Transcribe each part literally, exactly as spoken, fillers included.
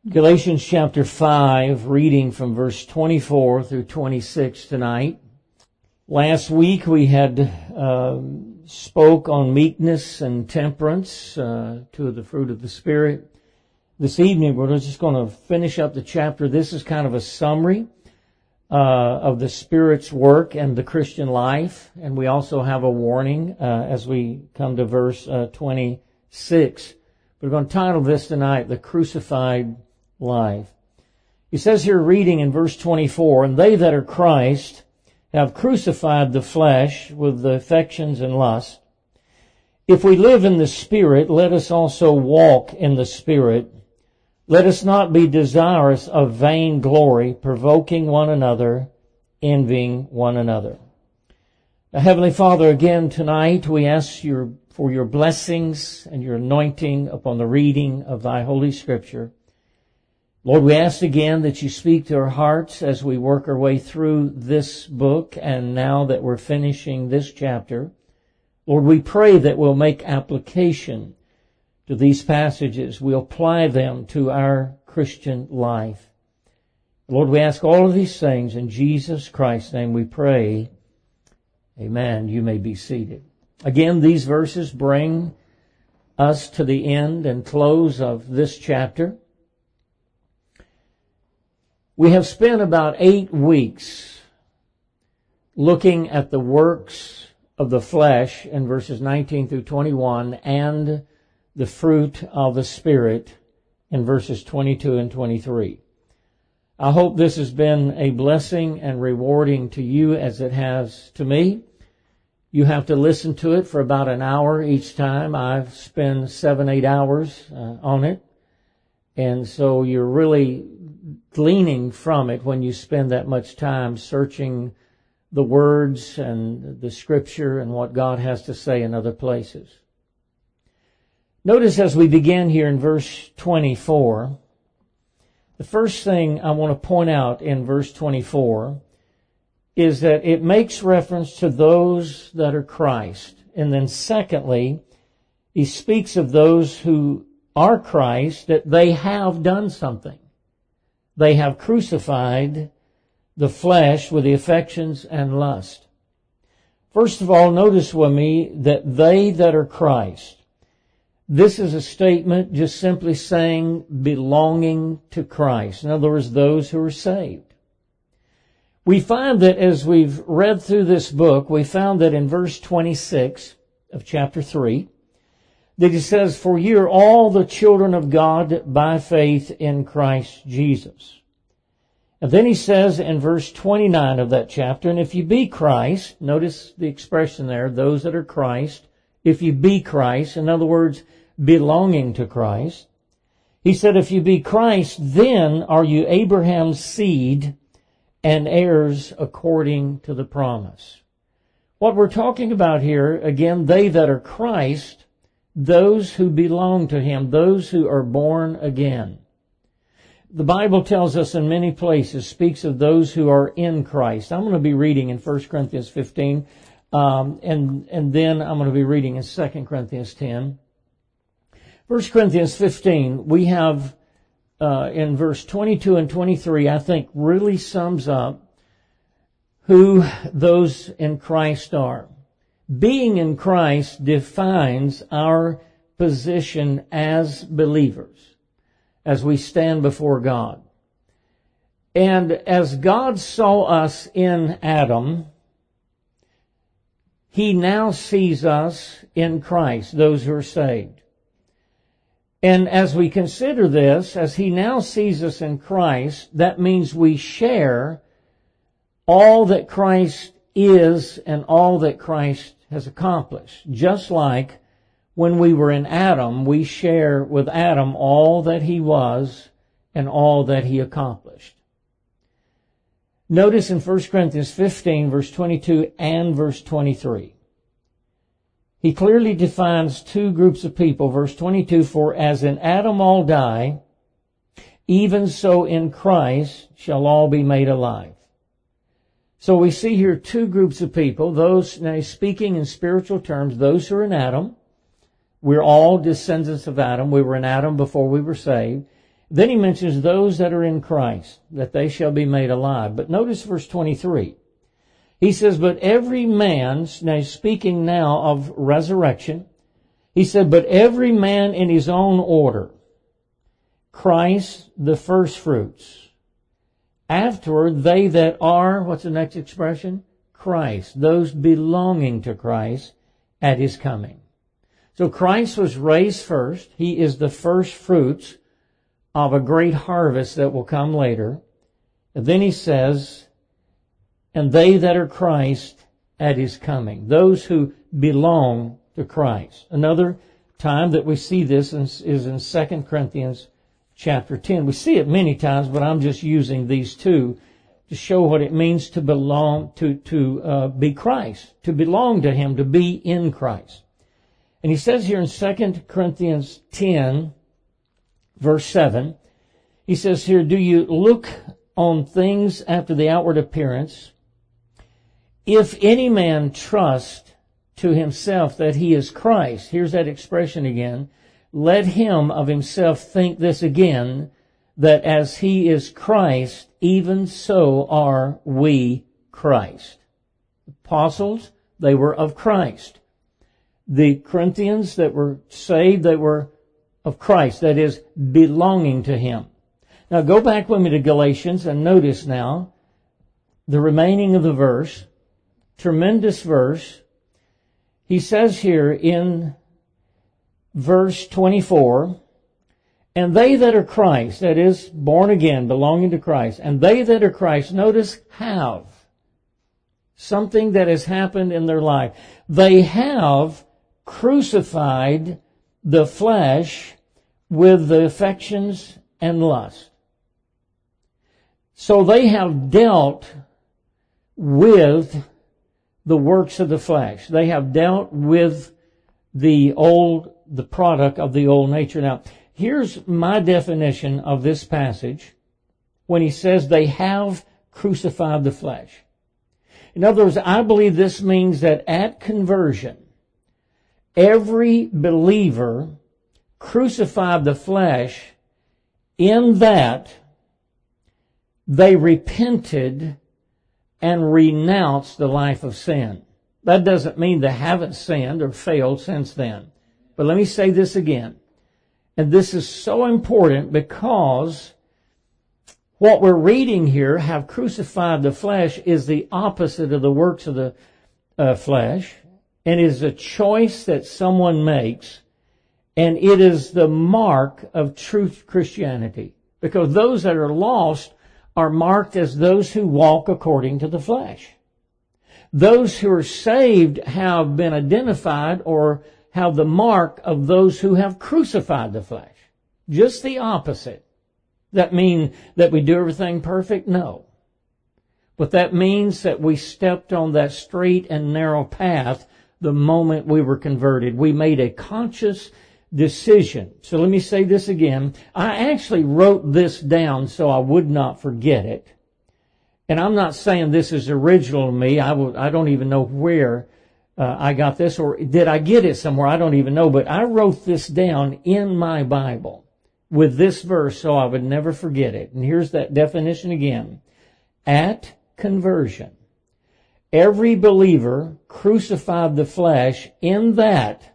Galatians chapter five, reading from verse twenty-four through twenty-six tonight. Last week we had uh, spoke on meekness and temperance, uh, two of the fruit of the Spirit. This evening we're just going to finish up the chapter. This is kind of a summary uh, of the Spirit's work and the Christian life. And we also have a warning uh, as we come to verse uh, twenty-six. We're going to title this tonight, The Crucified Life. He says here, reading in verse twenty-four, "And they that are Christ have crucified the flesh with the affections and lust. If we live in the Spirit, let us also walk in the Spirit. Let us not be desirous of vain glory, provoking one another, envying one another." Now, Heavenly Father, again tonight we ask your, for your blessings and your anointing upon the reading of thy Holy Scripture. Lord, we ask again that you speak to our hearts as we work our way through this book, and now that we're finishing this chapter. Lord, we pray that we'll make application to these passages. We'll apply them to our Christian life. Lord, we ask all of these things in Jesus Christ's name we pray. Amen. You may be seated. Again, these verses bring us to the end and close of this chapter. We have spent about eight weeks looking at the works of the flesh in verses nineteen through twenty-one and the fruit of the Spirit in verses twenty-two and twenty-three. I hope this has been a blessing and rewarding to you as it has to me. You have to listen to it for about an hour each time. I've spent seven, eight hours uh, on it. And so you're really gleaning from it when you spend that much time searching the words and the Scripture and what God has to say in other places. Notice as we begin here in verse twenty-four, the first thing I want to point out in verse twenty-four is that it makes reference to those that are Christ. And then secondly, he speaks of those who are Christ, that they have done something. They have crucified the flesh with the affections and lust. First of all, notice with me that they that are Christ. This is a statement just simply saying belonging to Christ. In other words, those who are saved. We find that as we've read through this book, we found that in verse twenty-six of chapter three, that he says, "For ye are all the children of God by faith in Christ Jesus." And then he says in verse twenty-nine of that chapter, "And if you be Christ," notice the expression there, those that are Christ, if you be Christ, in other words, belonging to Christ. He said, "If you be Christ, then are you Abraham's seed and heirs according to the promise." What we're talking about here, again, they that are Christ, those who belong to Him, those who are born again. The Bible tells us in many places, speaks of those who are in Christ. I'm going to be reading in First Corinthians fifteen, um, and, and then I'm going to be reading in Second Corinthians ten. First Corinthians fifteen, we have uh, in verse twenty-two and twenty-three, I think really sums up who those in Christ are. Being in Christ defines our position as believers, as we stand before God. And as God saw us in Adam, He now sees us in Christ, those who are saved. And as we consider this, as He now sees us in Christ, that means we share all that Christ is and all that Christ has accomplished. Just like when we were in Adam, we share with Adam all that he was and all that he accomplished. Notice in First Corinthians fifteen, verse twenty-two and verse twenty-three. He clearly defines two groups of people. Verse twenty-two, "For as in Adam all die, even so in Christ shall all be made alive." So we see here two groups of people, those, now speaking in spiritual terms, those who are in Adam. We're all descendants of Adam. We were in Adam before we were saved. Then he mentions those that are in Christ, that they shall be made alive. But notice verse twenty-three. He says, but every man, now he's speaking now of resurrection. He said, but every man in his own order. Christ, the first fruits. Afterward, they that are, what's the next expression? Christ. Those belonging to Christ at his coming. So Christ was raised first. He is the first fruits of a great harvest that will come later. And then he says, and they that are Christ at his coming. Those who belong to Christ. Another time that we see this is in Second Corinthians chapter ten. We see it many times, but I'm just using these two to show what it means to belong, to, to uh, be Christ, to belong to him, to be in Christ. And he says here in Second Corinthians ten, verse seven, he says here, do you look on things after the outward appearance? If any man trust to himself that he is Christ, here's that expression again, let him of himself think this again, that as he is Christ, even so are we Christ. Apostles, they were of Christ. The Corinthians that were saved, they were of Christ, that is, belonging to him. Now go back with me to Galatians and notice now the remaining of the verse. Tremendous verse. He says here in verse twenty-four, and they that are Christ, that is, born again, belonging to Christ, and they that are Christ, notice, have something that has happened in their life. They have crucified the flesh with the affections and lust. So they have dealt with the works of the flesh. They have dealt with the old, the product of the old nature. Now, here's my definition of this passage when he says they have crucified the flesh. In other words, I believe this means that at conversion, every believer crucified the flesh in that they repented and renounced the life of sin. That doesn't mean they haven't sinned or failed since then. But let me say this again. And this is so important because what we're reading here, have crucified the flesh, is the opposite of the works of the uh, flesh. And is a choice that someone makes. And it is the mark of true Christianity. Because those that are lost are marked as those who walk according to the flesh. Those who are saved have been identified or have the mark of those who have crucified the flesh. Just the opposite. That mean that we do everything perfect? No. But that means that we stepped on that straight and narrow path the moment we were converted. We made a conscious decision. So let me say this again. I actually wrote this down so I would not forget it. And I'm not saying this is original to me. I, will, I don't even know where uh, I got this, or did I get it somewhere? I don't even know. But I wrote this down in my Bible with this verse so I would never forget it. And here's that definition again. At conversion, every believer crucified the flesh in that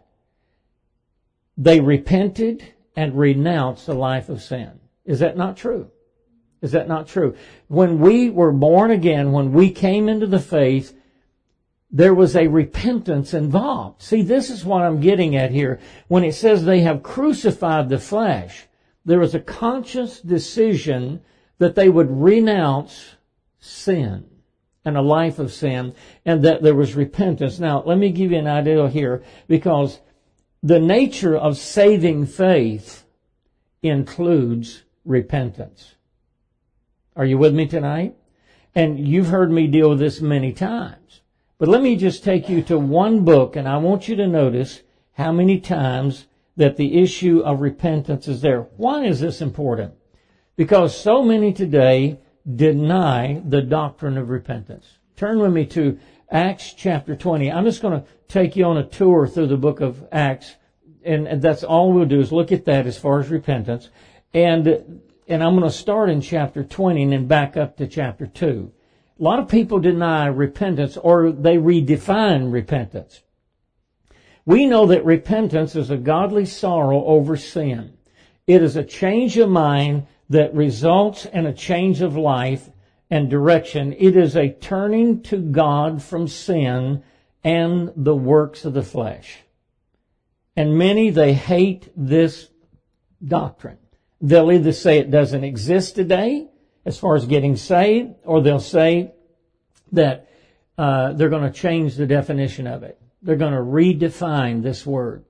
they repented and renounced the life of sin. Is that not true? Is that not true? When we were born again, when we came into the faith, there was a repentance involved. See, this is what I'm getting at here. When it says they have crucified the flesh, there was a conscious decision that they would renounce sin and a life of sin, and that there was repentance. Now, let me give you an idea here, because the nature of saving faith includes repentance. Are you with me tonight? And you've heard me deal with this many times. But let me just take you to one book, and I want you to notice how many times that the issue of repentance is there. Why is this important? Because so many today deny the doctrine of repentance. Turn with me to Acts chapter twenty. I'm just going to take you on a tour through the book of Acts, and that's all we'll do is look at that as far as repentance. And, and I'm going to start in chapter twenty and then back up to chapter two. A lot of people deny repentance, or they redefine repentance. We know that repentance is a godly sorrow over sin. It is a change of mind that results in a change of life and direction. It is a turning to God from sin and the works of the flesh. And many, they hate this doctrine. They'll either say it doesn't exist today as far as getting saved, or they'll say that uh, they're going to change the definition of it. They're going to redefine this word.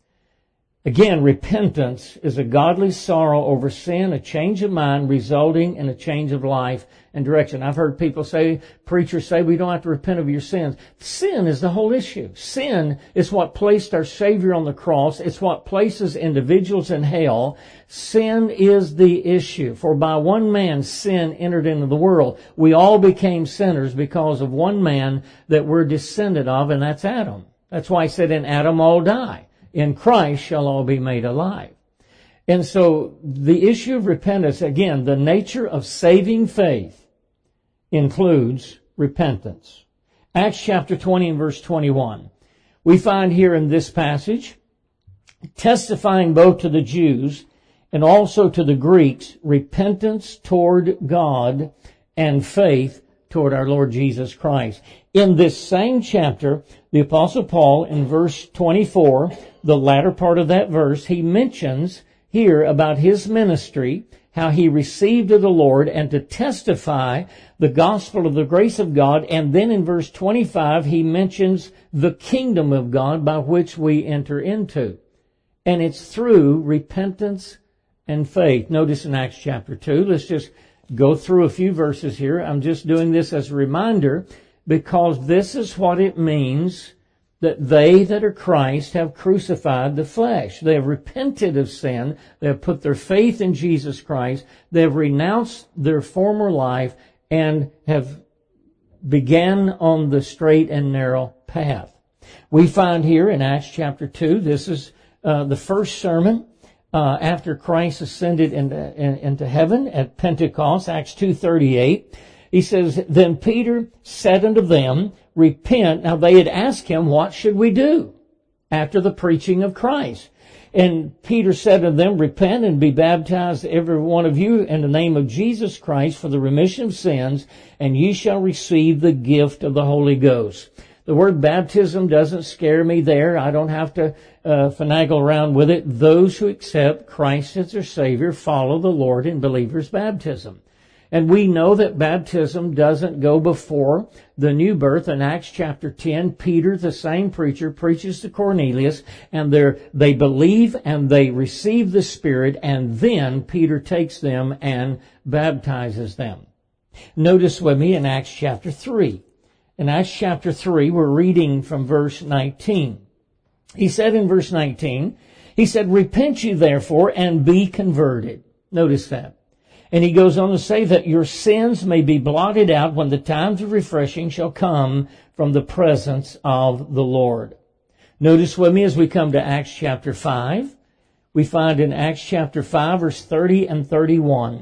Again, repentance is a godly sorrow over sin, a change of mind resulting in a change of life and direction. I've heard people say, preachers say, we don't have to repent of your sins. Sin is the whole issue. Sin is what placed our Savior on the cross. It's what places individuals in hell. Sin is the issue. For by one man sin entered into the world. We all became sinners because of one man that we're descended of, and that's Adam. That's why he said, in Adam all die. In Christ shall all be made alive. And so the issue of repentance, again, the nature of saving faith includes repentance. Acts chapter twenty and verse twenty-one. We find here in this passage, testifying both to the Jews and also to the Greeks, repentance toward God and faith toward our Lord Jesus Christ. In this same chapter, the Apostle Paul, in verse twenty-four, the latter part of that verse, he mentions here about his ministry, how he received of the Lord, and to testify the gospel of the grace of God. And then in verse twenty-five, he mentions the kingdom of God by which we enter into. And it's through repentance and faith. Notice in Acts chapter two, let's just go through a few verses here. I'm just doing this as a reminder because this is what it means that they that are Christ have crucified the flesh. They have repented of sin. They have put their faith in Jesus Christ. They have renounced their former life and have began on the straight and narrow path. We find here in Acts chapter two, this is uh, the first sermon uh, after Christ ascended into, in, into heaven at Pentecost, Acts two thirty-eight. He says, then Peter said unto them, repent. Now they had asked him, what should we do after the preaching of Christ? And Peter said to them, repent and be baptized every one of you in the name of Jesus Christ for the remission of sins, and ye shall receive the gift of the Holy Ghost. The word baptism doesn't scare me there. I don't have to uh, finagle around with it. Those who accept Christ as their Savior follow the Lord in believers' baptism. And we know that baptism doesn't go before the new birth. In Acts chapter ten, Peter, the same preacher, preaches to Cornelius, and they believe and they receive the Spirit, and then Peter takes them and baptizes them. Notice with me in Acts chapter three. In Acts chapter three, we're reading from verse nineteen. He said in verse nineteen, he said, repent you therefore and be converted. Notice that. And he goes on to say that your sins may be blotted out when the times of refreshing shall come from the presence of the Lord. Notice with me as we come to Acts chapter five, we find in Acts chapter five, verse thirty and thirty-one.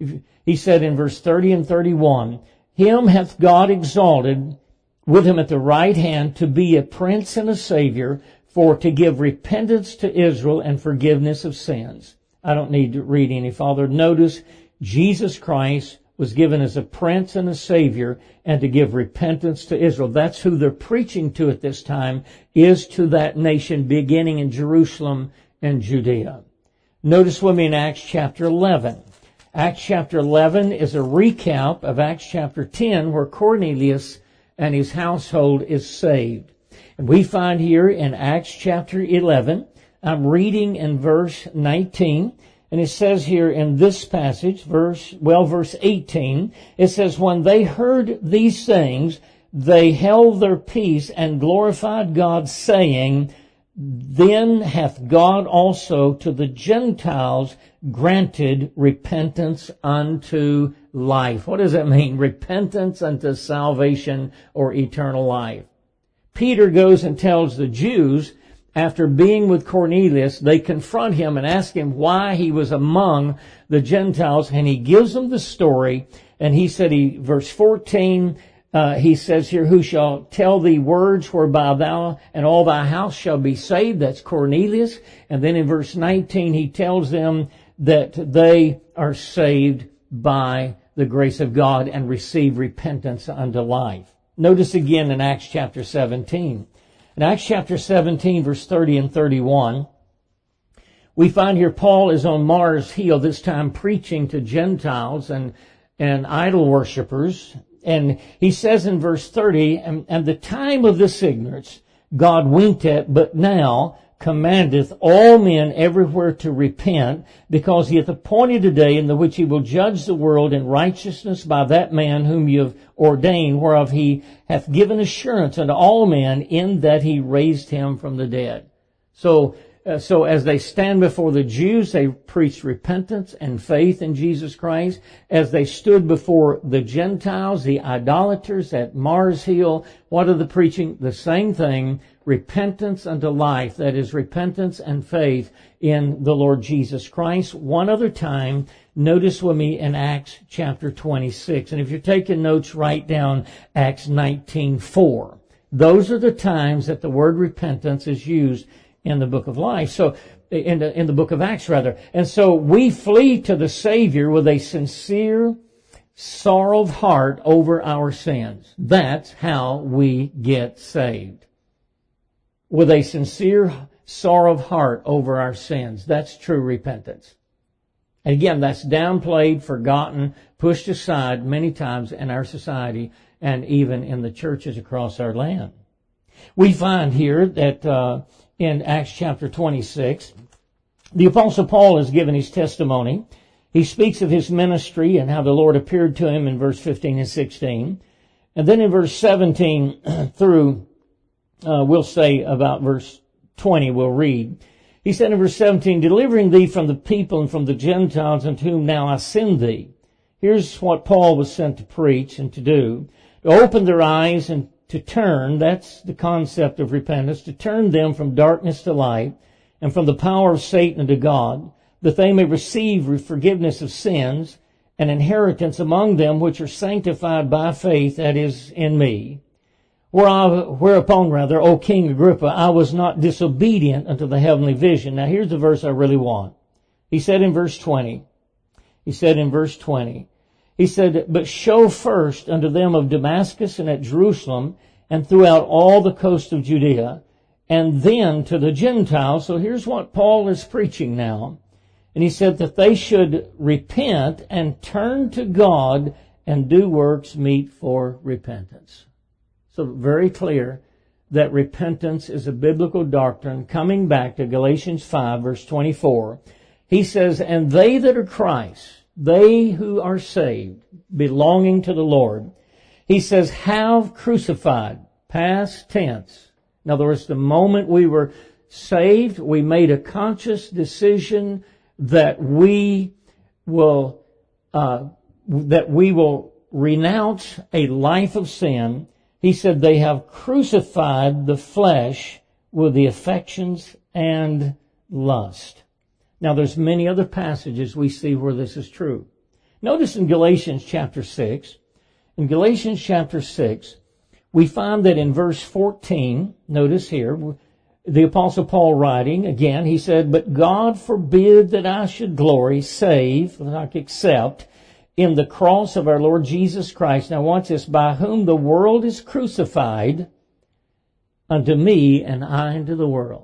He said in verse thirty and thirty-one, him hath God exalted with him at the right hand to be a prince and a savior, for to give repentance to Israel and forgiveness of sins. I don't need to read any further. Notice Jesus Christ was given as a prince and a savior and to give repentance to Israel. That's who they're preaching to at this time, is to that nation beginning in Jerusalem and Judea. Notice with me in Acts chapter eleven. Acts chapter eleven is a recap of Acts chapter ten, where Cornelius and his household is saved. And we find here in Acts chapter eleven, I'm reading in verse nineteen, and it says here in this passage, verse, well, verse eighteen, it says, when they heard these things, they held their peace and glorified God, saying, then hath God also to the Gentiles granted repentance unto life. What does that mean? Repentance unto salvation or eternal life. Peter goes and tells the Jews after being with Cornelius, they confront him and ask him why he was among the Gentiles, and he gives them the story. And he said, he, verse fourteen, uh, he says here, who shall tell thee words whereby thou and all thy house shall be saved? That's Cornelius. And then in verse nineteen, he tells them that they are saved by the grace of God and receive repentance unto life. Notice again in Acts chapter seventeen. In Acts chapter seventeen, verse thirty and thirty-one, we find here Paul is on Mars Hill, this time preaching to Gentiles and, and idol worshippers. And he says in verse thirty, and, and the time of this ignorance God winked at, but now commandeth all men everywhere to repent, because he hath appointed a day in the which he will judge the world in righteousness by that man whom you have ordained, whereof he hath given assurance unto all men, in that he raised him from the dead. So, uh, so as they stand before the Jews, they preached repentance and faith in Jesus Christ. As they stood before the Gentiles, the idolaters at Mars Hill, what are the preaching? The same thing. Repentance unto life, that is repentance and faith in the Lord Jesus Christ. One other time, notice with me in Acts chapter twenty-six. And if you're taking notes, write down Acts nineteen four. Those are the times that the word repentance is used in the book of life. So, in the, in the book of Acts rather. And so we flee to the Savior with a sincere, sorrowed heart over our sins. That's how we get saved. With a sincere, sorrowed heart over our sins. That's true repentance. And again, that's downplayed, forgotten, pushed aside many times in our society and even in the churches across our land. We find here that uh, in Acts chapter twenty-six, the Apostle Paul has given his testimony. He speaks of his ministry and how the Lord appeared to him in verse fifteen and sixteen. And then in verse seventeen through Uh, we'll say about verse twenty, we'll read. He said in verse seventeen, delivering thee from the people and from the Gentiles unto whom now I send thee. Here's what Paul was sent to preach and to do. To open their eyes and to turn, that's the concept of repentance, to turn them from darkness to light and from the power of Satan unto God, that they may receive forgiveness of sins and inheritance among them which are sanctified by faith, that is, in me. Whereupon, rather, O King Agrippa, I was not disobedient unto the heavenly vision. Now here's the verse I really want. He said in verse twenty, he said in verse twenty, he said, but show first unto them of Damascus and at Jerusalem and throughout all the coast of Judea, and then to the Gentiles. So here's what Paul is preaching now. And he said that they should repent and turn to God and do works meet for repentance. So very clear that repentance is a biblical doctrine. Coming back to Galatians five, verse twenty-four, he says, and they that are Christ, they who are saved, belonging to the Lord, he says, have crucified, past tense. In other words, the moment we were saved, we made a conscious decision that we will, uh, that we will renounce a life of sin. He said they have crucified the flesh with the affections and lust. Now there's many other passages we see where this is true. Notice in Galatians chapter six, in Galatians chapter six, we find that in verse fourteen, notice here, the Apostle Paul writing, again, he said, but God forbid that I should glory, save, like accept, in the cross of our Lord Jesus Christ. Now watch this, by whom the world is crucified unto me and I unto the world.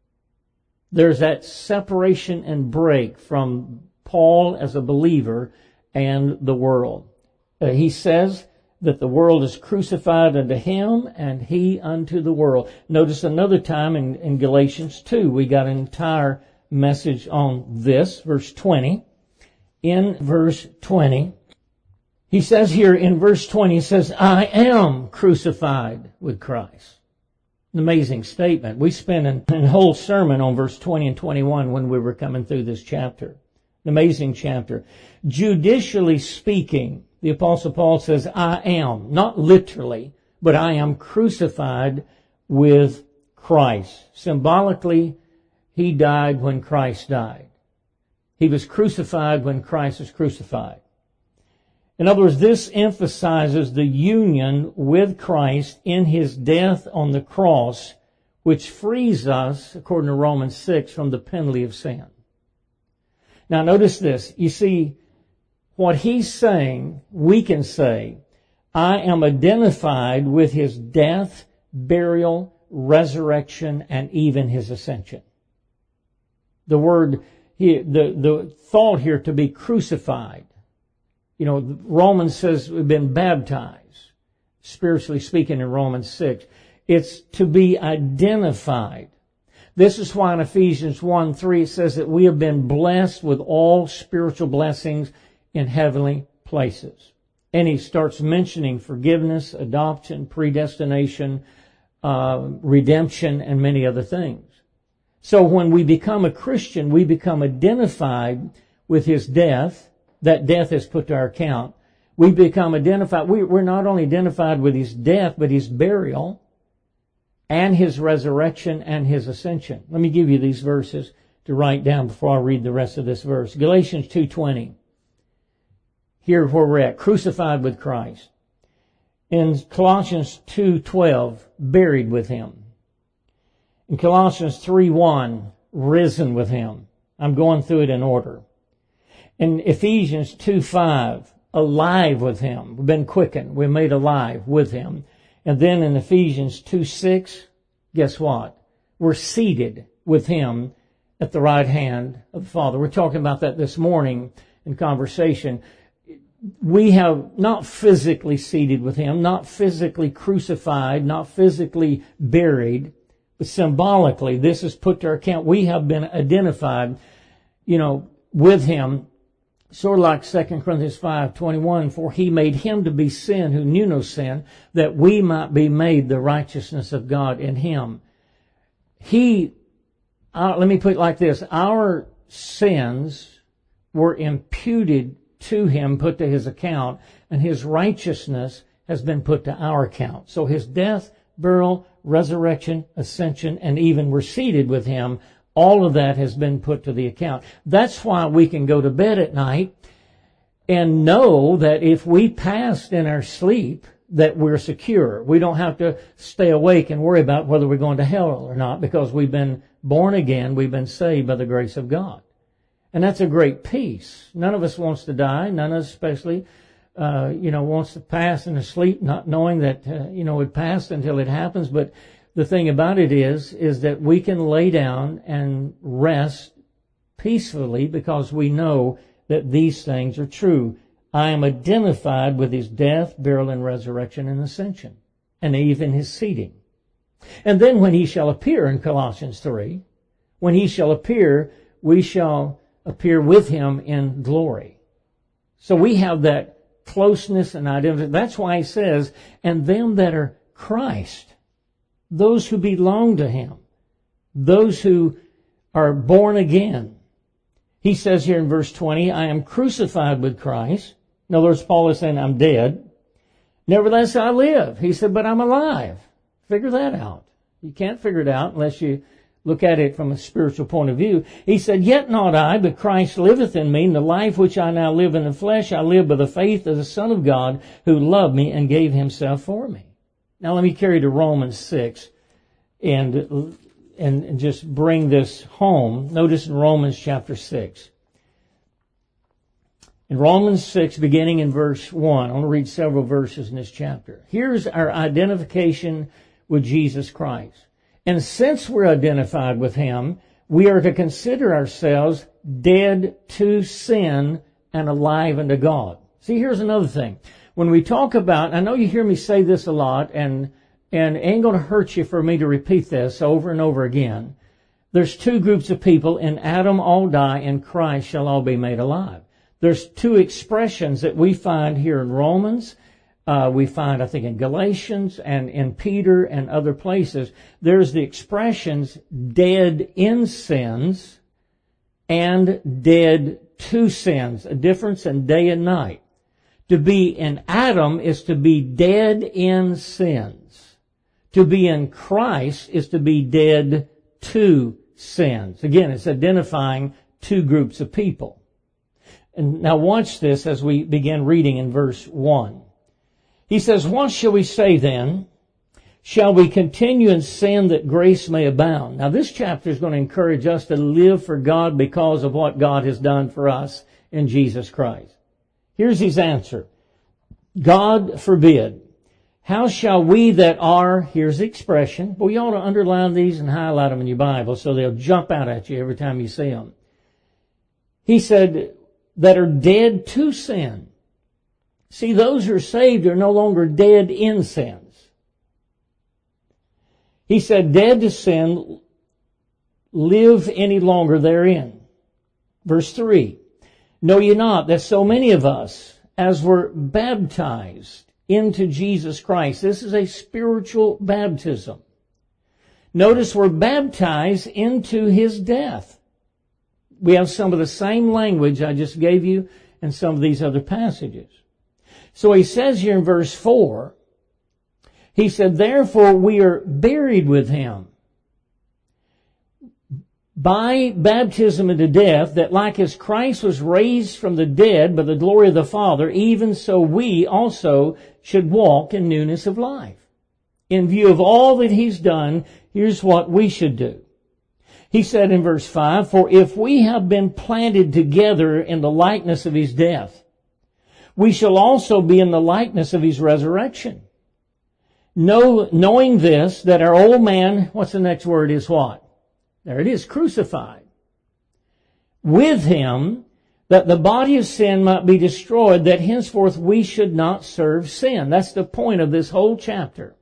There's that separation and break from Paul as a believer and the world. Uh, he says that the world is crucified unto him and he unto the world. Notice another time in, in Galatians two, we got an entire message on this, verse twenty. In verse twenty, he says here in verse twenty, he says, I am crucified with Christ. An amazing statement. We spent an, an whole sermon on verse twenty and twenty-one when we were coming through this chapter. An amazing chapter. Judicially speaking, the Apostle Paul says, I am, not literally, but I am crucified with Christ. Symbolically, he died when Christ died. He was crucified when Christ was crucified. In other words, this emphasizes the union with Christ in his death on the cross, which frees us, according to Romans six, from the penalty of sin. Now notice this. You see, what he's saying, we can say, I am identified with his death, burial, resurrection, and even his ascension. The word, the, the thought here to be crucified. You know, Romans says we've been baptized, spiritually speaking in Romans six. It's to be identified. This is why in Ephesians one three it says that we have been blessed with all spiritual blessings in heavenly places. And he starts mentioning forgiveness, adoption, predestination, uh, redemption, and many other things. So when we become a Christian, we become identified with his death. That death is put to our account. We become identified. We, we're not only identified with his death, but his burial and his resurrection and his ascension. Let me give you these verses to write down before I read the rest of this verse. Galatians two twenty. Here where we're at, crucified with Christ. In Colossians two twelve, buried with him. In Colossians three one, risen with him. I'm going through it in order. In Ephesians two five, alive with him. We've been quickened. We're made alive with him. And then in Ephesians two six, guess what? We're seated with him at the right hand of the Father. We're talking about that this morning in conversation. We have not physically seated with him, not physically crucified, not physically buried, but symbolically, this is put to our account. We have been identified, you know, with him. Sort of like Second Corinthians five twenty-one, for he made him to be sin who knew no sin, that we might be made the righteousness of God in him. He, uh, let me put it like this, our sins were imputed to him, put to his account, and his righteousness has been put to our account. So his death, burial, resurrection, ascension, and even we're seated with him, all of that has been put to the account. That's why we can go to bed at night and know that if we passed in our sleep, that we're secure. We don't have to stay awake and worry about whether we're going to hell or not, because we've been born again, we've been saved by the grace of God. And that's a great peace. None of us wants to die, none of us especially, uh, you know, wants to pass in a sleep not knowing that, uh, you know, it passed until it happens, but the thing about it is, is that we can lay down and rest peacefully because we know that these things are true. I am identified with his death, burial, and resurrection and ascension, and even his seating. And then when he shall appear in Colossians three, when he shall appear, we shall appear with him in glory. So we have that closeness and identity. That's why he says, and them that are Christ, those who belong to him, those who are born again. He says here in verse twenty, I am crucified with Christ. In other words, Paul is saying, I'm dead. Nevertheless, I live. He said, but I'm alive. Figure that out. You can't figure it out unless you look at it from a spiritual point of view. He said, yet not I, but Christ liveth in me, and the life which I now live in the flesh, I live by the faith of the Son of God, who loved me and gave himself for me. Now let me carry to Romans six and, and just bring this home. Notice in Romans chapter six. In Romans six, beginning in verse one, I want to read several verses in this chapter. Here's our identification with Jesus Christ. And since we're identified with him, we are to consider ourselves dead to sin and alive unto God. See, here's another thing. When we talk about, I know you hear me say this a lot, and and it ain't going to hurt you for me to repeat this over and over again. There's two groups of people. In Adam all die, in Christ shall all be made alive. There's two expressions that we find here in Romans. Uh, we find, I think, in Galatians and in Peter and other places. There's the expressions dead in sins and dead to sins. A difference in day and night. To be in Adam is to be dead in sins. To be in Christ is to be dead to sins. Again, it's identifying two groups of people. And now watch this as we begin reading in verse one. He says, "What shall we say then? Shall we continue in sin that grace may abound?" Now this chapter is going to encourage us to live for God because of what God has done for us in Jesus Christ. Here's his answer. God forbid. How shall we that are, here's the expression, but you ought to underline these and highlight them in your Bible so they'll jump out at you every time you see them. He said, that are dead to sin. See, those who are saved are no longer dead in sins. He said, dead to sin, live any longer therein. Verse three, know ye not that so many of us, as were baptized into Jesus Christ. This is a spiritual baptism. Notice we're baptized into his death. We have some of the same language I just gave you in some of these other passages. So he says here in verse four, he said, therefore we are buried with him by baptism into death, that like as Christ was raised from the dead by the glory of the Father, even so we also should walk in newness of life. In view of all that he's done, here's what we should do. He said in verse five, for if we have been planted together in the likeness of his death, we shall also be in the likeness of his resurrection. Know, knowing this, that our old man, what's the next word, is what? There it is, crucified. With him, that the body of sin might be destroyed, that henceforth we should not serve sin. That's the point of this whole chapter.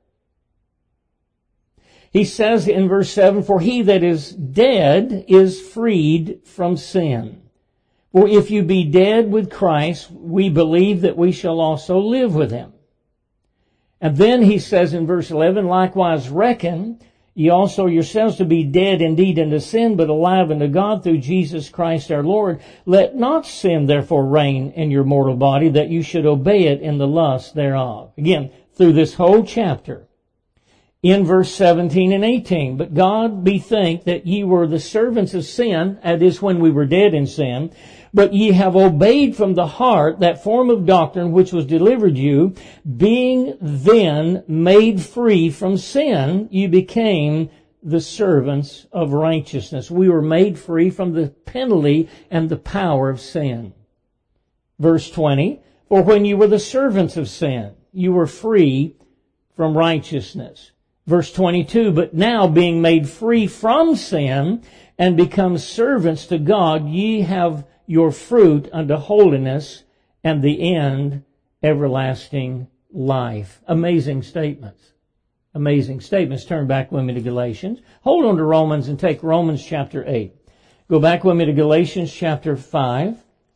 He says in verse seven, for he that is dead is freed from sin. For if you be dead with Christ, we believe that we shall also live with him. And then he says in verse eleven, likewise reckon ye also yourselves to be dead indeed unto sin, but alive unto God through Jesus Christ our Lord. Let not sin therefore reign in your mortal body, that you should obey it in the lust thereof. Again, through this whole chapter, in verse seventeen and eighteen, but God bethink that ye were the servants of sin, that is when we were dead in sin, but ye have obeyed from the heart that form of doctrine which was delivered you, being then made free from sin, you became the servants of righteousness. We were made free from the penalty and the power of sin. Verse twenty, for when you were the servants of sin, you were free from righteousness. Verse twenty-two, but now being made free from sin and become servants to God, ye have your fruit unto holiness, and the end, everlasting life. Amazing statements. Amazing statements. Turn back with me to Galatians. Hold on to Romans and take Romans chapter eight. Go back with me to Galatians chapter five.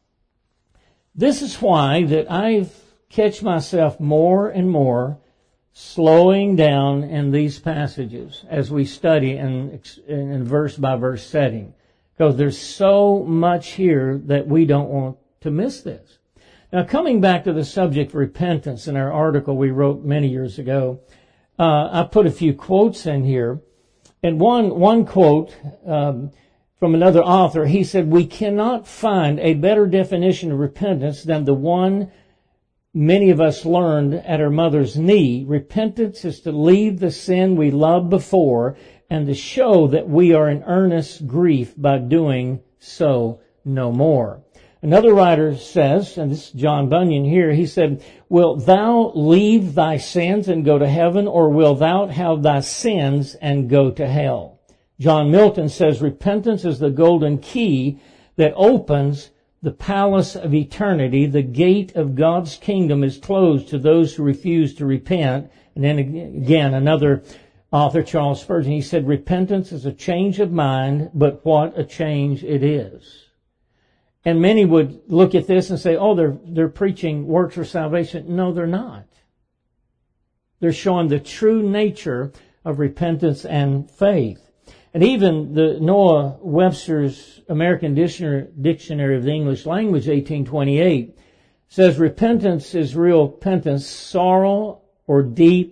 This is why that I catch myself more and more slowing down in these passages as we study in, in verse by verse setting. Because there's so much here that we don't want to miss this. Now, coming back to the subject of repentance in our article we wrote many years ago, uh, I put a few quotes in here. And one, one quote um, from another author, he said, we cannot find a better definition of repentance than the one many of us learned at our mother's knee. Repentance is to leave the sin we loved before and to show that we are in earnest grief by doing so no more. Another writer says, and this is John Bunyan here, he said, wilt thou leave thy sins and go to heaven, or wilt thou have thy sins and go to hell? John Milton says, repentance is the golden key that opens the palace of eternity. The gate of God's kingdom is closed to those who refuse to repent. And then again, another author, Charles Spurgeon, he said, repentance is a change of mind, but what a change it is. And many would look at this and say, oh, they're, they're preaching works for salvation. No, they're not. They're showing the true nature of repentance and faith. And even the Noah Webster's American Dictionary, Dictionary of the English Language, eighteen twenty-eight, says repentance is real repentance, sorrow or deep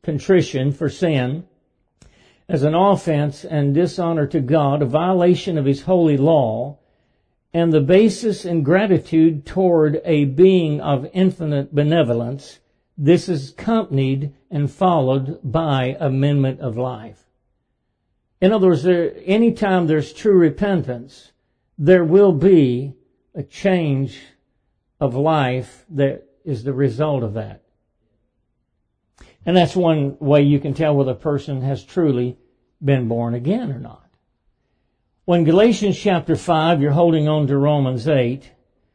contrition for sin as an offense and dishonor to God, a violation of His holy law, and the basis in gratitude toward a being of infinite benevolence, this is accompanied and followed by amendment of life. In other words, there, anytime there's true repentance, there will be a change of life that is the result of that. And that's one way you can tell whether a person has truly been born again or not. When Galatians chapter five, you're holding on to Romans eight.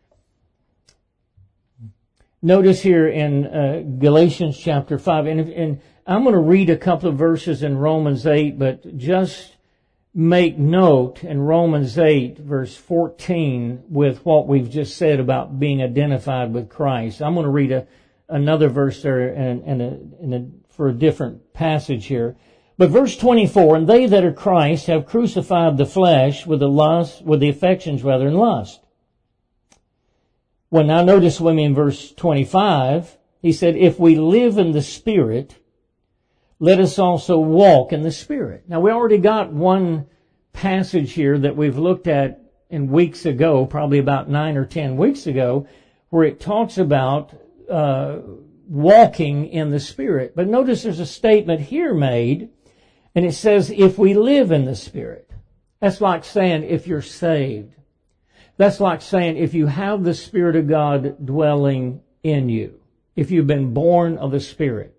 Notice here in uh, Galatians chapter five, and, if, and I'm going to read a couple of verses in Romans eight, but just make note in Romans eight, verse fourteen, with what we've just said about being identified with Christ. I'm going to read a, another verse there and, and, a, and a, for a different passage here. But verse twenty-four, and they that are Christ have crucified the flesh with the lust, with the affections rather, and lust. Well, now notice with me in verse twenty-five, he said, if we live in the Spirit, let us also walk in the Spirit. Now, we already got one passage here that we've looked at in weeks ago, probably about nine or ten weeks ago, where it talks about uh, walking in the Spirit. But notice there's a statement here made, and it says, if we live in the Spirit. That's like saying if you're saved. That's like saying if you have the Spirit of God dwelling in you. If you've been born of the Spirit.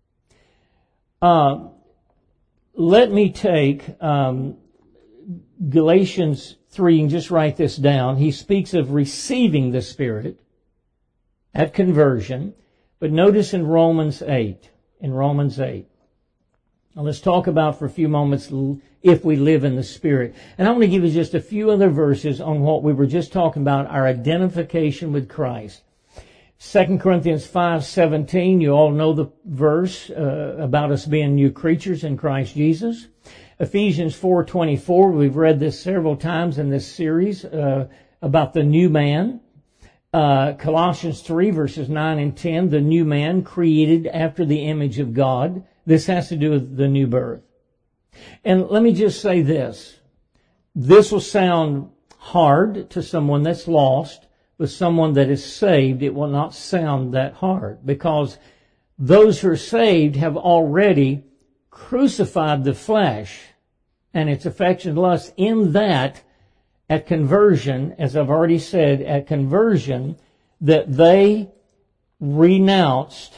Uh, let me take um, Galatians three and just write this down. He speaks of receiving the Spirit at conversion. But notice in Romans eight. In Romans eight. Now let's talk about for a few moments if we live in the Spirit. And I want to give you just a few other verses on what we were just talking about, our identification with Christ. Second Corinthians five seventeen, you all know the verse uh, about us being new creatures in Christ Jesus. Ephesians four twenty-four, we've read this several times in this series uh, about the new man. Uh, Colossians three verses nine and ten, the new man created after the image of God. This has to do with the new birth. And let me just say this. This will sound hard to someone that's lost. With someone that is saved, it will not sound that hard, because those who are saved have already crucified the flesh and its affection and lust. In that, at conversion, as I've already said, at conversion, that they renounced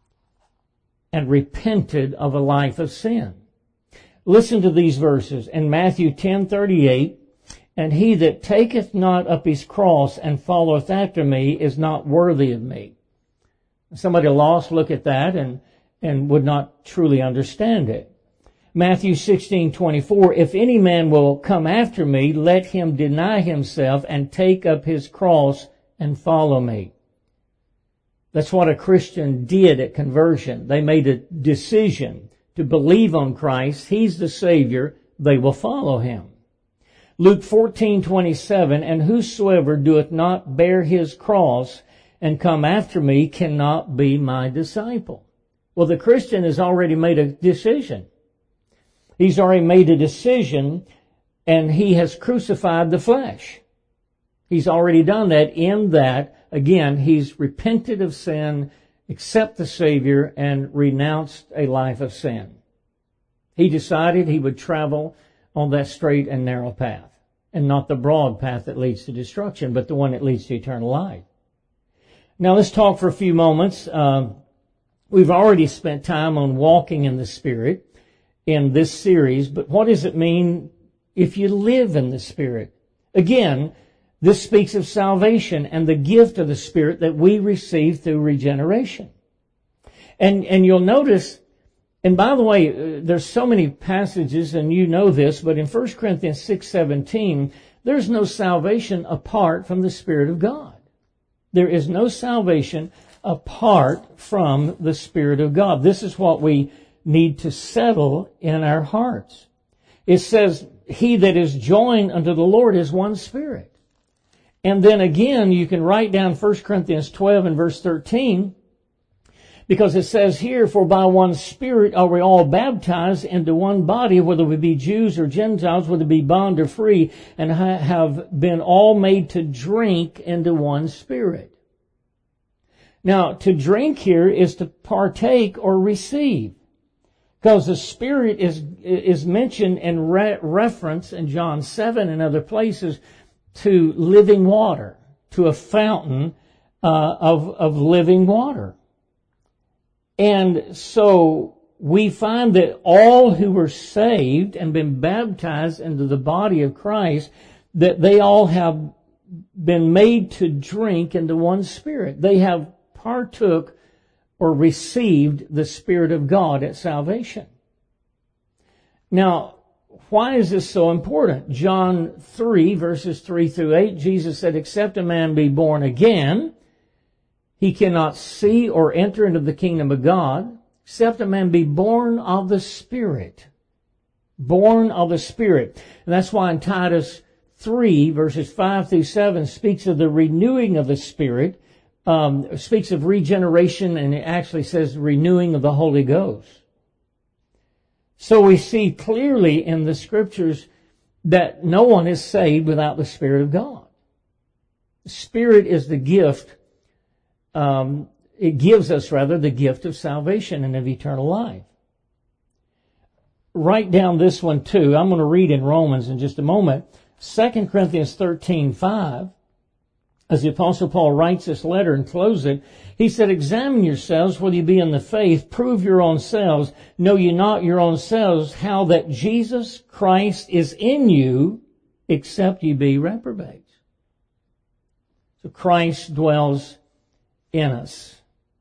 and repented of a life of sin. Listen to these verses. In Matthew ten thirty-eight, and he that taketh not up his cross and followeth after me is not worthy of me. Somebody lost look at that and, and would not truly understand it. Matthew sixteen twenty-four, if any man will come after me, let him deny himself and take up his cross and follow me. That's what a Christian did at conversion. They made a decision to believe on Christ. He's the Savior. They will follow Him. Luke fourteen twenty-seven, and whosoever doeth not bear his cross and come after me cannot be my disciple. Well, the Christian has already made a decision. He's already made a decision, and he has crucified the flesh. He's already done that in that, again, he's repented of sin, accepted the Savior, and renounced a life of sin. He decided he would travel on that straight and narrow path, and not the broad path that leads to destruction, but the one that leads to eternal life. Now let's talk for a few moments. Uh, we've already spent time on walking in the Spirit in this series, but what does it mean if you live in the Spirit? Again, this speaks of salvation and the gift of the Spirit that we receive through regeneration. And, and you'll notice, and by the way, uh, there's so many passages, and you know this, but in First Corinthians six seventeen, there's no salvation apart from the Spirit of God. There is no salvation apart from the Spirit of God. This is what we need to settle in our hearts. It says, he that is joined unto the Lord is one spirit. And then again, you can write down First Corinthians twelve and verse thirteen, Because it says here, for by one Spirit are we all baptized into one body, whether we be Jews or Gentiles, whether we be bond or free, and ha- have been all made to drink into one Spirit. Now, to drink here is to partake or receive. Because the Spirit is is mentioned in re- reference in John seven and other places to living water, to a fountain uh, of, of living water. And so we find that all who were saved and been baptized into the body of Christ, that they all have been made to drink into one Spirit. They have partook or received the Spirit of God at salvation. Now, why is this so important? John three, verses three through eight, Jesus said, except a man be born again, he cannot see or enter into the kingdom of God, except a man be born of the Spirit. Born of the Spirit. And that's why in Titus three, verses five through seven, speaks of the renewing of the Spirit, um, speaks of regeneration, and it actually says renewing of the Holy Ghost. So we see clearly in the Scriptures that no one is saved without the Spirit of God. The Spirit is the gift, um, it gives us rather the gift of salvation and of eternal life. Write down this one too. I'm going to read in Romans in just a moment. Second Corinthians thirteen five, as the Apostle Paul writes this letter and closes it, he said, examine yourselves whether you be in the faith, prove your own selves, know ye not your own selves, how that Jesus Christ is in you, except ye be reprobates. So Christ dwells in us.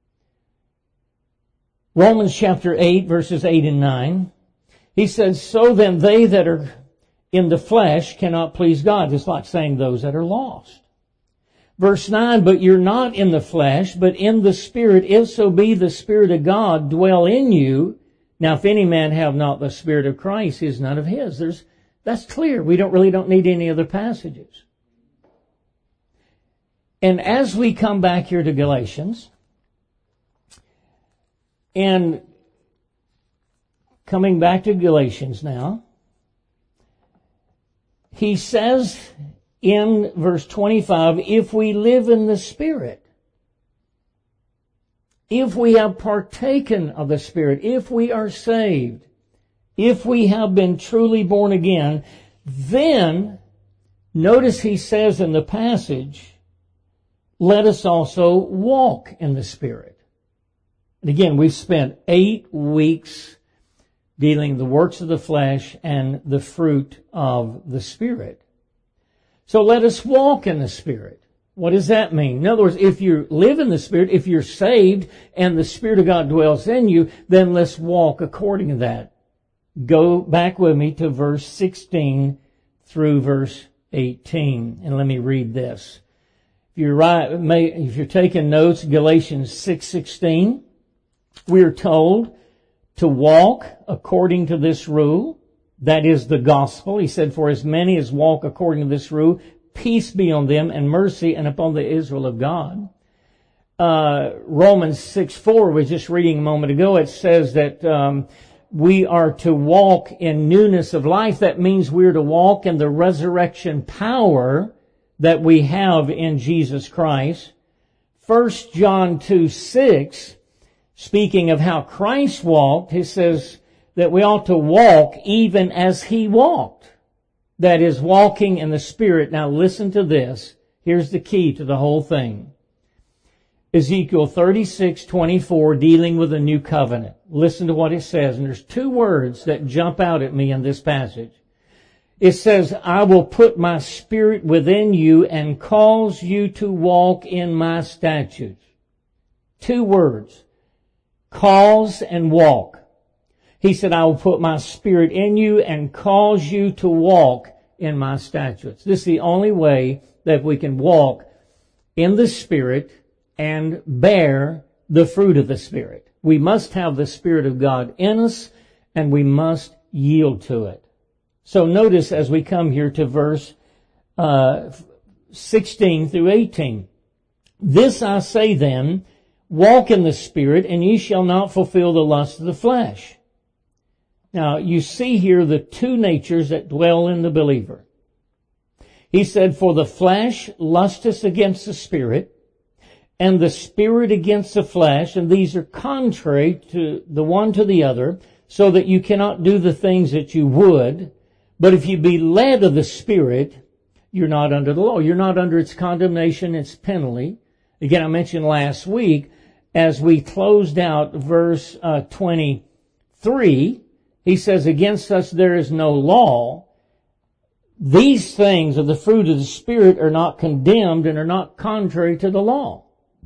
Romans chapter eight, verses eight and nine, he says, so then they that are in the flesh cannot please God. It's like saying those that are lost. Verse nine, but you're not in the flesh, but in the Spirit, if so be the Spirit of God dwell in you. Now, if any man have not the Spirit of Christ, he is none of his. There's, that's clear. We don't really don't need any other passages. And as we come back here to Galatians, and coming back to Galatians now, he says in verse twenty-five, if we live in the Spirit, if we have partaken of the Spirit, if we are saved, if we have been truly born again, then, notice he says in the passage, let us also walk in the Spirit. And again, we've spent eight weeks dealing with the works of the flesh and the fruit of the Spirit. So let us walk in the Spirit. What does that mean? In other words, if you live in the Spirit, if you're saved and the Spirit of God dwells in you, then let's walk according to that. Go back with me to verse sixteen through verse eighteen, and let me read this. If you're right, if you're taking notes, Galatians six sixteen, we are told to walk according to this rule. That is the gospel. He said, for as many as walk according to this rule, peace be on them and mercy and upon the Israel of God. Uh, Romans six four, we were just reading a moment ago, it says that um, we are to walk in newness of life. That means we're to walk in the resurrection power that we have in Jesus Christ. First John two six, speaking of how Christ walked, he says that we ought to walk even as he walked. That is, walking in the Spirit. Now listen to this. Here's the key to the whole thing. Ezekiel thirty-six twenty-four, dealing with a new covenant. Listen to what it says. And there's two words that jump out at me in this passage. It says, I will put my Spirit within you and cause you to walk in my statutes. Two words. Cause and walk. He said, I will put my Spirit in you and cause you to walk in my statutes. This is the only way that we can walk in the Spirit and bear the fruit of the Spirit. We must have the Spirit of God in us, and we must yield to it. So notice as we come here to verse uh, sixteen through eighteen. This I say then, walk in the Spirit, and ye shall not fulfill the lust of the flesh. Now, you see here the two natures that dwell in the believer. He said, for the flesh lusteth against the Spirit, and the Spirit against the flesh, and these are contrary to the one to the other, so that you cannot do the things that you would. But if you be led of the Spirit, you're not under the law. You're not under its condemnation, its penalty. Again, I mentioned last week, as we closed out verse uh, twenty-three, he says, against us there is no law. These things of the fruit of the Spirit are not condemned and are not contrary to the law.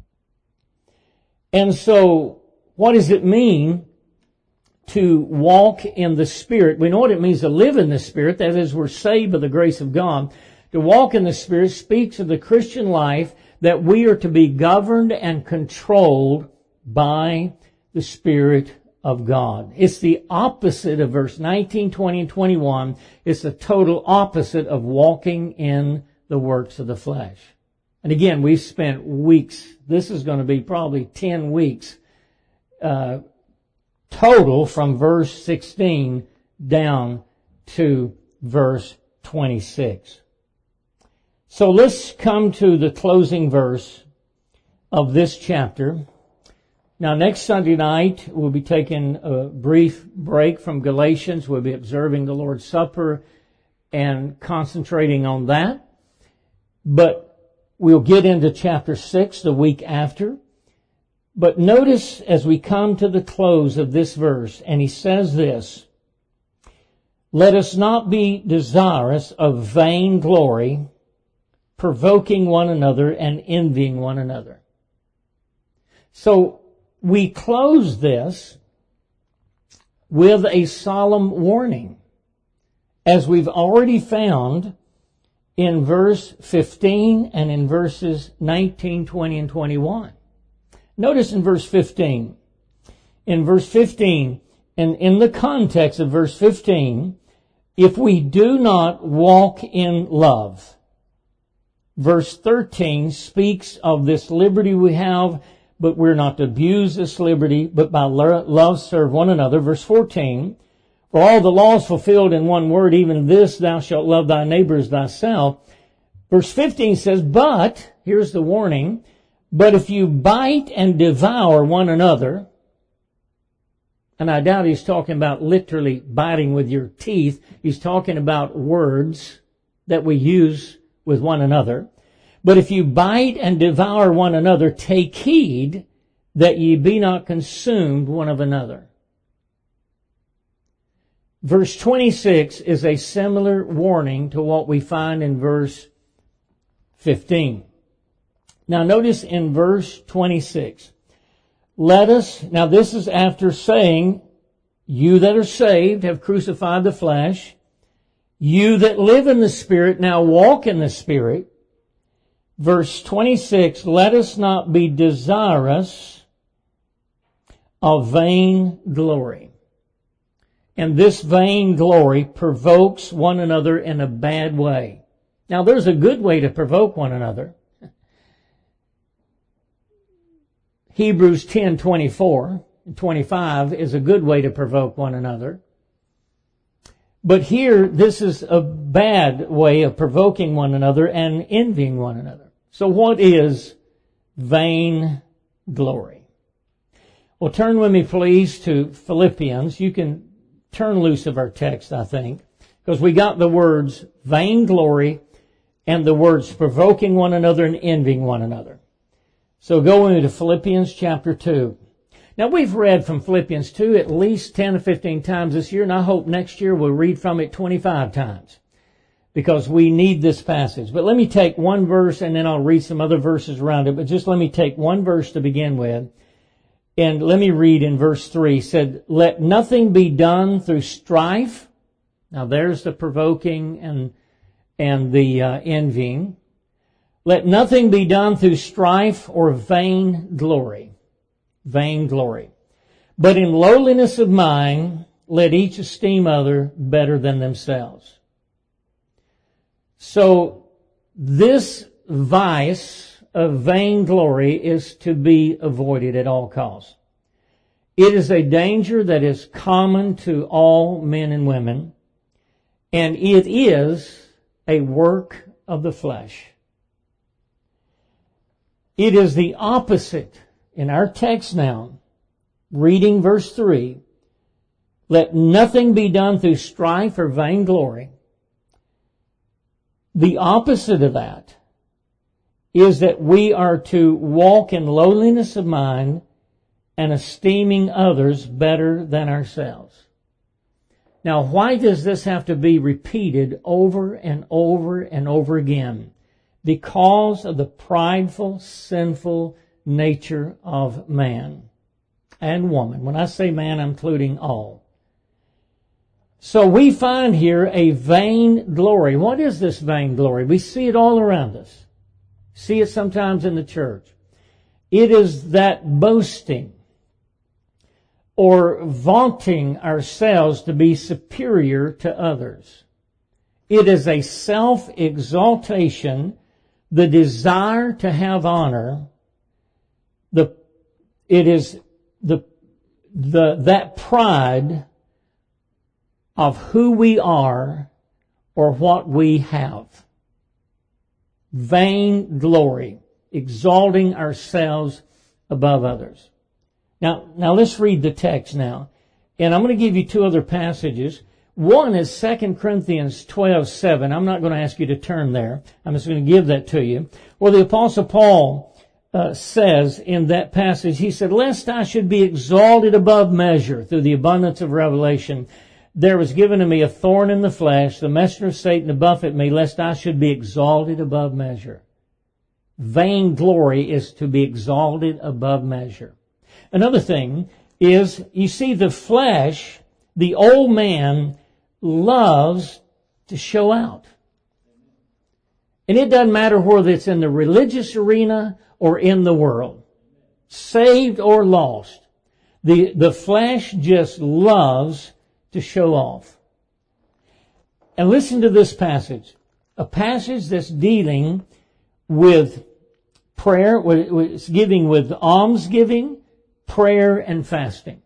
And so, what does it mean to walk in the Spirit? We know what it means to live in the Spirit. That is, we're saved by the grace of God. To walk in the Spirit speaks of the Christian life, that we are to be governed and controlled by the Spirit of God. It's the opposite of verse nineteen, twenty, and twenty-one. It's the total opposite of walking in the works of the flesh. And again, we've spent weeks. This is going to be probably ten weeks uh, total from verse sixteen down to verse twenty-six. So let's come to the closing verse of this chapter. Now, next Sunday night, we'll be taking a brief break from Galatians. We'll be observing the Lord's Supper and concentrating on that. But we'll get into chapter six the week after. But notice as we come to the close of this verse, and he says this, let us not be desirous of vain glory, provoking one another and envying one another. So we close this with a solemn warning, as we've already found in verse fifteen and in verses nineteen, twenty, and twenty-one. Notice in verse fifteen. In verse fifteen, and in the context of verse fifteen, if we do not walk in love. Verse thirteen speaks of this liberty we have, but we're not to abuse this liberty, but by love serve one another. Verse fourteen, for all the law is fulfilled in one word, even this, thou shalt love thy neighbor as thyself. Verse fifteen says, but, here's the warning, but if you bite and devour one another, and I doubt he's talking about literally biting with your teeth, he's talking about words that we use with one another. But if you bite and devour one another, take heed that ye be not consumed one of another. Verse twenty-six is a similar warning to what we find in verse fifteen. Now notice in verse twenty-six, let us, now this is after saying, you that are saved have crucified the flesh. You that live in the Spirit now walk in the Spirit. Verse twenty-six, let us not be desirous of vain glory. And this vain glory provokes one another in a bad way. Now there's a good way to provoke one another. Hebrews ten, twenty-four and twenty-five is a good way to provoke one another. But here, this is a bad way of provoking one another and envying one another. So what is vain glory? Well, turn with me, please, to Philippians. You can turn loose of our text, I think, because we got the words vain glory and the words provoking one another and envying one another. So go into Philippians chapter two. Now, we've read from Philippians two at least ten or fifteen times this year, and I hope next year we'll read from it twenty-five times, because we need this passage. But let me take one verse, and then I'll read some other verses around it, but just let me take one verse to begin with. And let me read in verse three. It said, let nothing be done through strife. Now, there's the provoking and, and the uh, envying. Let nothing be done through strife or vain glory. Vain glory. But in lowliness of mind, let each esteem other better than themselves. So this vice of vainglory is to be avoided at all costs. It is a danger that is common to all men and women, and it is a work of the flesh. It is the opposite. In our text now, reading verse three, let nothing be done through strife or vainglory. The opposite of that is that we are to walk in lowliness of mind and esteeming others better than ourselves. Now, why does this have to be repeated over and over and over again? Because of the prideful, sinful nature of man and woman. When I say man, I'm including all. So we find here a vain glory. What is this vain glory? We see it all around us. See it sometimes in the church. It is that boasting or vaunting ourselves to be superior to others. It is a self-exaltation, the desire to have honor. The, it is the, the, that pride of who we are or what we have. Vain glory, exalting ourselves above others. Now, now let's read the text now. And I'm going to give you two other passages. One is Second Corinthians twelve seven. I'm not going to ask you to turn there. I'm just going to give that to you. Where the Apostle Paul uh, says in that passage, he said, lest I should be exalted above measure through the abundance of revelation, there was given to me a thorn in the flesh, the messenger of Satan to buffet me, lest I should be exalted above measure. Vain glory is to be exalted above measure. Another thing is, you see, the flesh, the old man, loves to show out. And it doesn't matter whether it's in the religious arena or in the world. Saved or lost. The, the flesh just loves to show off. And listen to this passage. A passage that's dealing with prayer, it's giving with almsgiving, prayer, and fasting.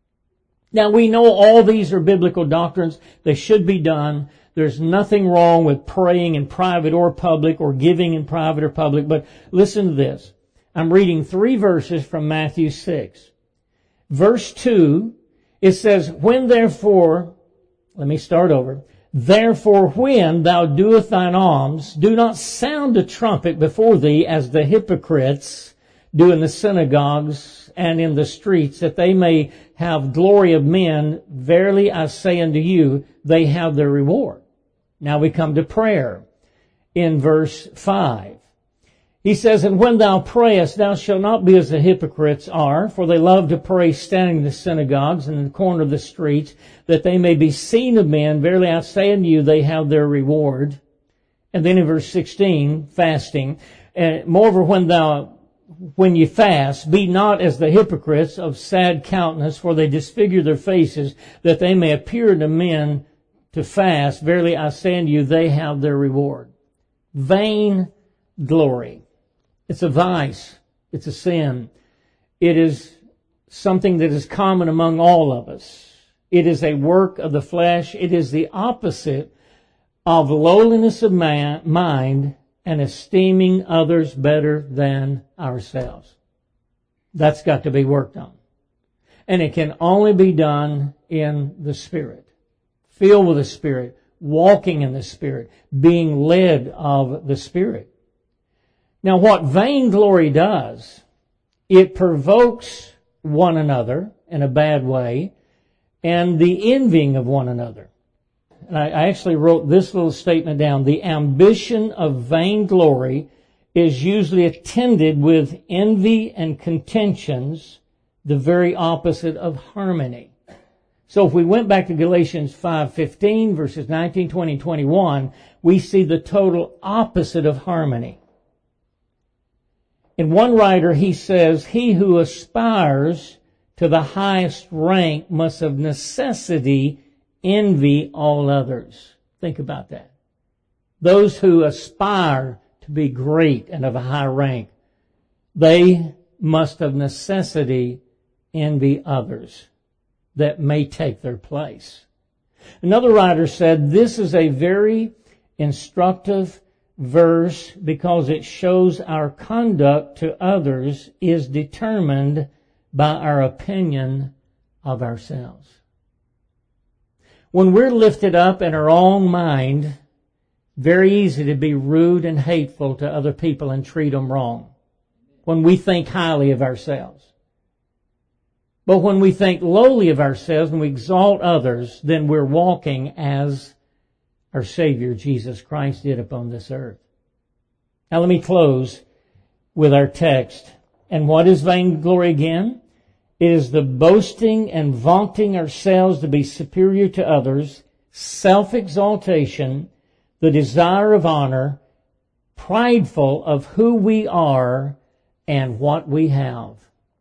Now we know all these are biblical doctrines. They should be done. There's nothing wrong with praying in private or public or giving in private or public. But listen to this. I'm reading three verses from Matthew six. Verse two, it says, when therefore, let me start over. Therefore, when thou doest thine alms, do not sound a trumpet before thee as the hypocrites do in the synagogues and in the streets, that they may have glory of men. Verily I say unto you, they have their reward. Now we come to prayer in verse five. He says, and when thou prayest, thou shalt not be as the hypocrites are, for they love to pray standing in the synagogues and in the corner of the streets, that they may be seen of men. Verily I say unto you, they have their reward. And then in verse sixteen, fasting. And moreover, when thou When you fast, be not as the hypocrites of sad countenance, for they disfigure their faces, that they may appear to men to fast. Verily I say unto you, they have their reward. Vain glory. It's a vice. It's a sin. It is something that is common among all of us. It is a work of the flesh. It is the opposite of lowliness of man, mind and esteeming others better than ourselves. That's got to be worked on. And it can only be done in the Spirit. Filled with the Spirit, walking in the Spirit, being led of the Spirit. Now what vainglory does, it provokes one another in a bad way and the envying of one another. And I actually wrote this little statement down. The ambition of vainglory is usually attended with envy and contentions, the very opposite of harmony. So if we went back to Galatians five fifteen, verses nineteen, twenty, twenty-one, we see the total opposite of harmony. In one writer, he says, he who aspires to the highest rank must of necessity envy all others. Think about that. Those who aspire to be great and of a high rank they must of necessity envy others that may take their place. Another writer said, this is a very instructive verse because it shows our conduct to others is determined by our opinion of ourselves. When we're lifted up in our own mind, very easy to be rude and hateful to other people and treat them wrong. When we think highly of ourselves. But when we think lowly of ourselves and we exalt others, then we're walking as our Savior Jesus Christ did upon this earth. Now let me close with our text. And what is vainglory again? It is the boasting and vaunting ourselves to be superior to others, self-exaltation, the desire of honor, prideful of who we are and what we have.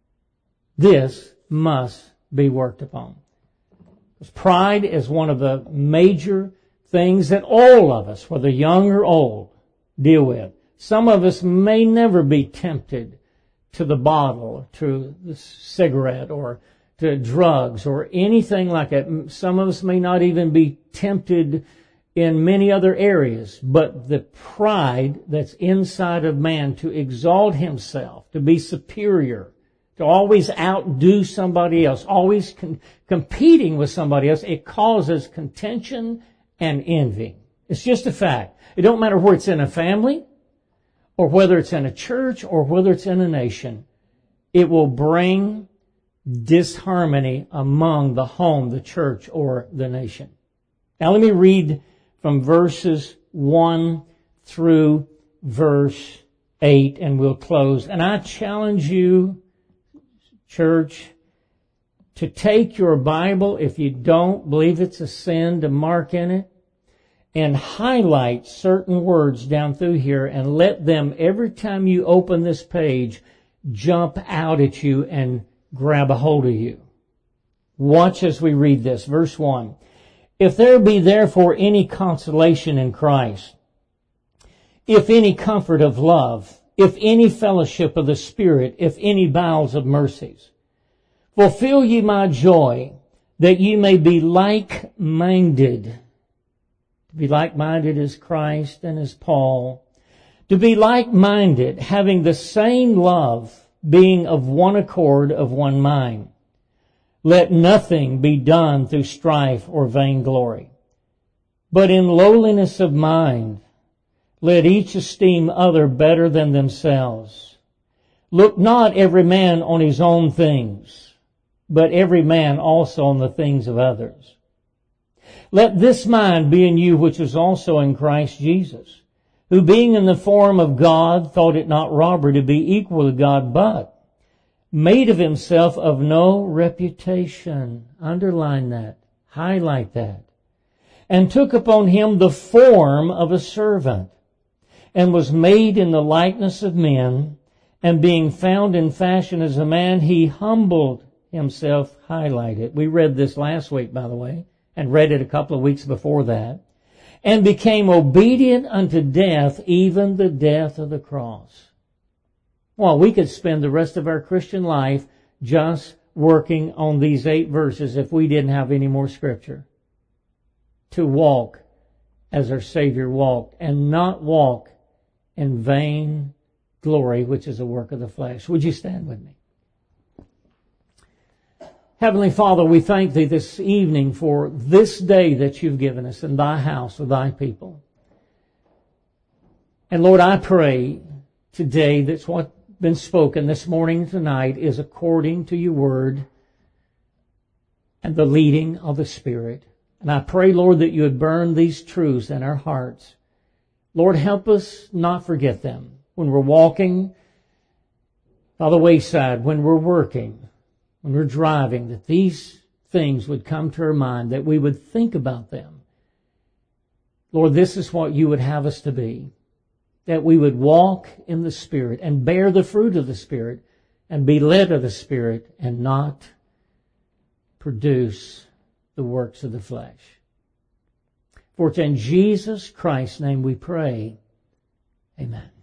This must be worked upon. Because pride is one of the major things that all of us, whether young or old, deal with. Some of us may never be tempted to the bottle, to the cigarette, or to drugs, or anything like that. Some of us may not even be tempted in many other areas, but the pride that's inside of man to exalt himself, to be superior, to always outdo somebody else, always con- competing with somebody else, it causes contention and envy. It's just a fact. It don't matter where it's in a family, or whether it's in a church, or whether it's in a nation. It will bring disharmony among the home, the church, or the nation. Now let me read from verses one through verse eight, and we'll close. And I challenge you, church, to take your Bible, if you don't believe it's a sin, to mark in it, and highlight certain words down through here, and let them, every time you open this page, jump out at you and grab a hold of you. Watch as we read this. Verse one. If there be therefore any consolation in Christ, if any comfort of love, if any fellowship of the Spirit, if any bowels of mercies, fulfill ye my joy, that ye may be like-minded. To be like-minded as Christ and as Paul. To be like-minded, having the same love, being of one accord, of one mind. Let nothing be done through strife or vainglory, but in lowliness of mind, let each esteem other better than themselves. Look not every man on his own things, but every man also on the things of others. Let this mind be in you which was also in Christ Jesus, who being in the form of God thought it not robbery to be equal to God, but made of himself of no reputation. Underline that. Highlight that. And took upon him the form of a servant, and was made in the likeness of men, and being found in fashion as a man, he humbled himself. Highlight it. We read this last week, by the way, and read it a couple of weeks before that. And became obedient unto death, even the death of the cross. Well, we could spend the rest of our Christian life just working on these eight verses if we didn't have any more scripture. To walk as our Savior walked, and not walk in vain glory, which is a work of the flesh. Would you stand with me? Heavenly Father, we thank Thee this evening for this day that You've given us in Thy house with Thy people. And Lord, I pray today that's what's been spoken this morning and tonight is according to Your word and the leading of the Spirit. And I pray, Lord, that You would burn these truths in our hearts. Lord, help us not forget them when we're walking by the wayside, when we're working, when we're driving, that these things would come to our mind, that we would think about them. Lord, this is what You would have us to be, that we would walk in the Spirit and bear the fruit of the Spirit and be led of the Spirit and not produce the works of the flesh. For it's in Jesus Christ's name we pray. Amen.